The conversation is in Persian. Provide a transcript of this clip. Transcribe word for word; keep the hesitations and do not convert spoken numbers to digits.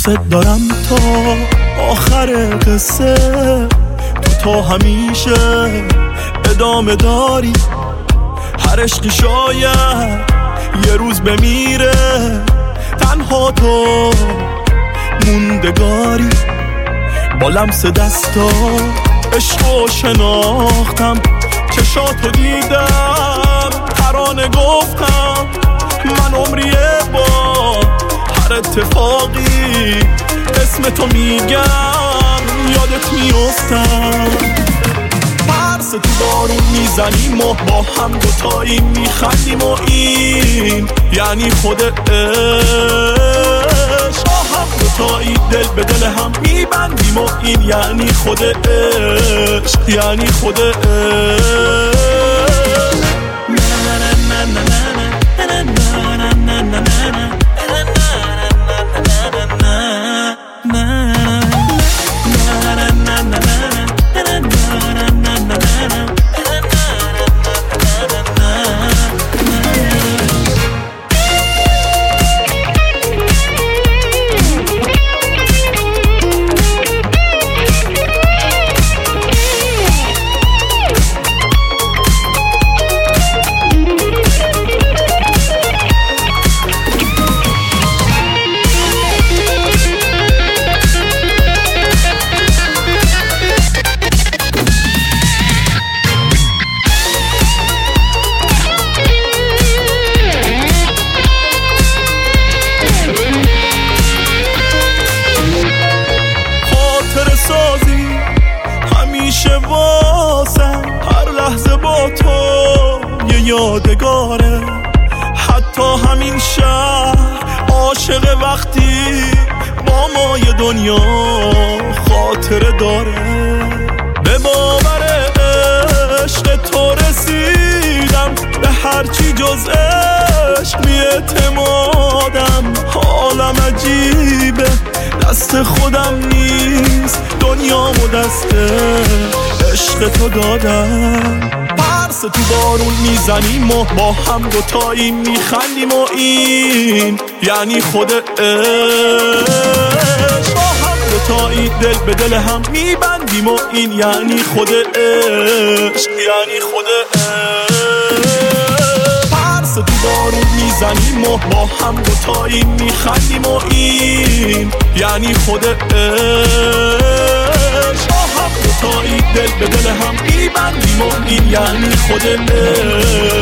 دوست دارم تا آخر قصه، تو تا همیشه ادامه داری. هر عشقی شاید یه روز بمیره، تنها تو موندگاری. با لمس دستا عشقو شناختم، چشاتو دیدم ترانه گفتم. من عمریه با هر اتفاقی اسم تو میگم، یادت میافتم. ترس تو بارون میزنیم و با هم دوتایی میخندیم و این یعنی خود عشق. با هم دوتایی دل به دل هم میبندیم و این یعنی خود عشق، یعنی خود عشق. همیشه واسم هر لحظه با تو یه یادگاره. حتی همین شهر عاشق وقتی با ما یه دنیا خاطره داره. به باور عشق تو رسیدم، به هرچی جز عشق بی‌اعتمادم. حالم عجیبه، دست خودم نیست، دنیامو دست عشق تو دادم. ترس تو بارون میزنیم و با هم دوتایی میخندیم و این یعنی خود عشق. با هم دوتایی دل به دل هم میبندیم و این یعنی خود عشق، یعنی خود عشق. ترس تو بارون میزنیم و با هم دوتایی میخندیم و این یعنی خود عشق. با هم دوتایی دل به دل هم میبندیم و این یعنی خود عشق.